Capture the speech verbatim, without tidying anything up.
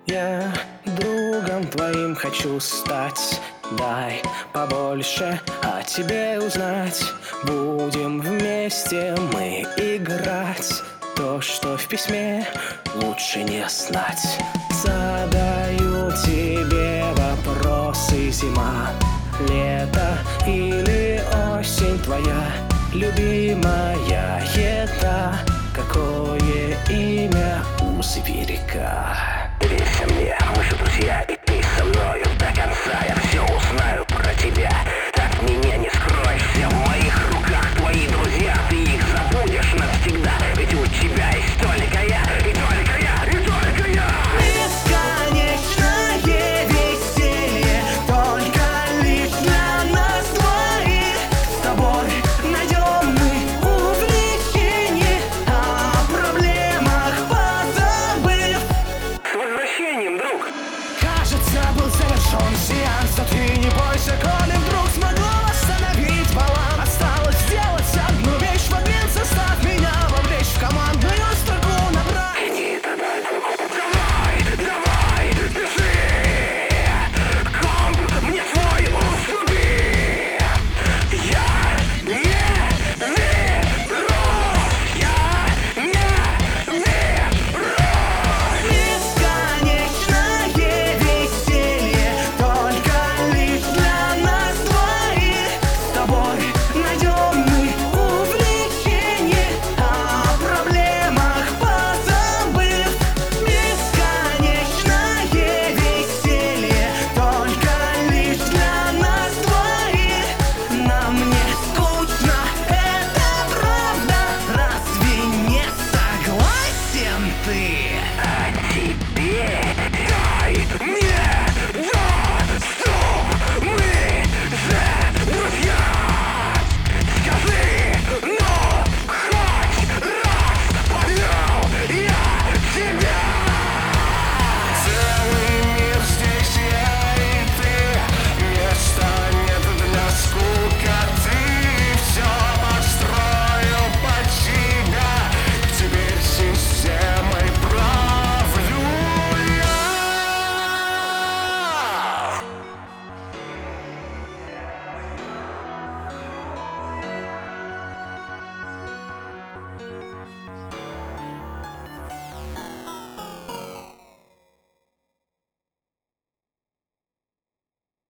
Я другом твоим хочу стать. Дай побольше о тебе узнать. Будем вместе мы играть. То, что в письме, лучше не знать. Задаю тебе вопросы: зима, лето или осень твоя любимая еда? Какое имя у зверика? Доверься мне, мы же друзья.